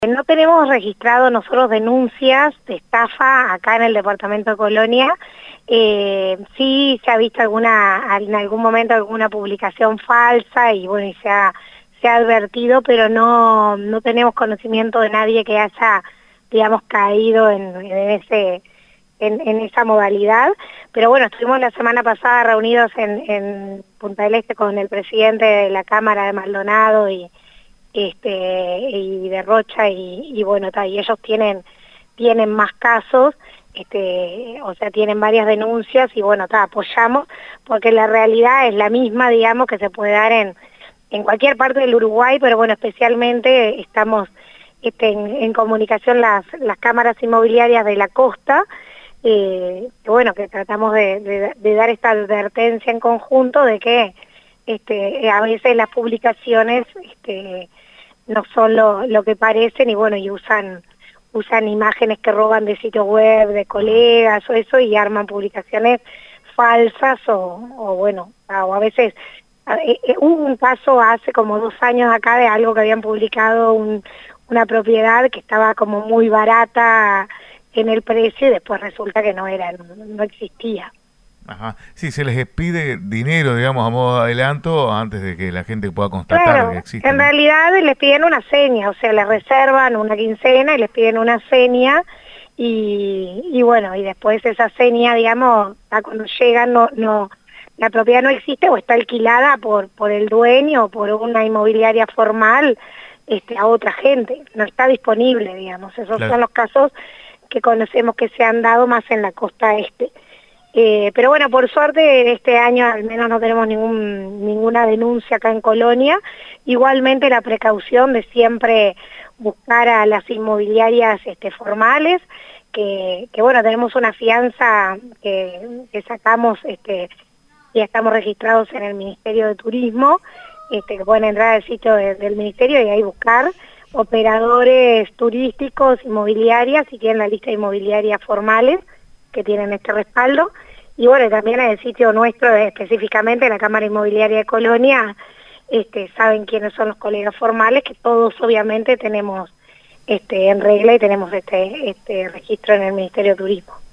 No tenemos registrado nosotros denuncias de estafa acá en el departamento de Colonia. Sí se ha visto en algún momento alguna publicación falsa y bueno, se ha advertido, pero no tenemos conocimiento de nadie que haya, digamos, caído en esa modalidad. Pero bueno, estuvimos la semana pasada reunidos en Punta del Este con el presidente de la Cámara de Maldonado y de Rocha y bueno, y ellos tienen más casos, o sea, tienen varias denuncias y bueno, apoyamos porque la realidad es la misma, digamos, que se puede dar en cualquier parte del Uruguay, pero bueno, especialmente estamos en comunicación las cámaras inmobiliarias de la costa, bueno, que tratamos de dar esta advertencia en conjunto de que a veces las publicaciones no son lo que parecen y bueno, y usan imágenes que roban de sitios web, de colegas o eso, y arman publicaciones falsas o bueno, o a veces hubo un caso hace como 2 años acá de algo que habían publicado una propiedad que estaba como muy barata en el precio y después resulta que no existía. Ajá. Sí, se les pide dinero, digamos, a modo de adelanto antes de que la gente pueda constatar Claro, que existe, en ¿no? realidad les piden una seña, o sea, les reservan una quincena y les piden una seña y bueno, y después esa seña, digamos, cuando llegan la propiedad no existe o está alquilada por el dueño o por una inmobiliaria formal a otra gente, no está disponible, digamos. Esos Claro. son los casos que conocemos que se han dado más en la costa este. Pero bueno, por suerte este año al menos no tenemos ninguna denuncia acá en Colonia. Igualmente la precaución de siempre buscar a las inmobiliarias formales, que bueno, tenemos una fianza que sacamos, ya estamos registrados en el Ministerio de Turismo, que pueden entrar al sitio del Ministerio y ahí buscar operadores turísticos, inmobiliarias, y tienen la lista de inmobiliarias formales que tienen este respaldo, y bueno, también en el sitio nuestro, específicamente la Cámara Inmobiliaria de Colonia, saben quiénes son los colegas formales, que todos obviamente tenemos en regla y tenemos este registro en el Ministerio de Turismo.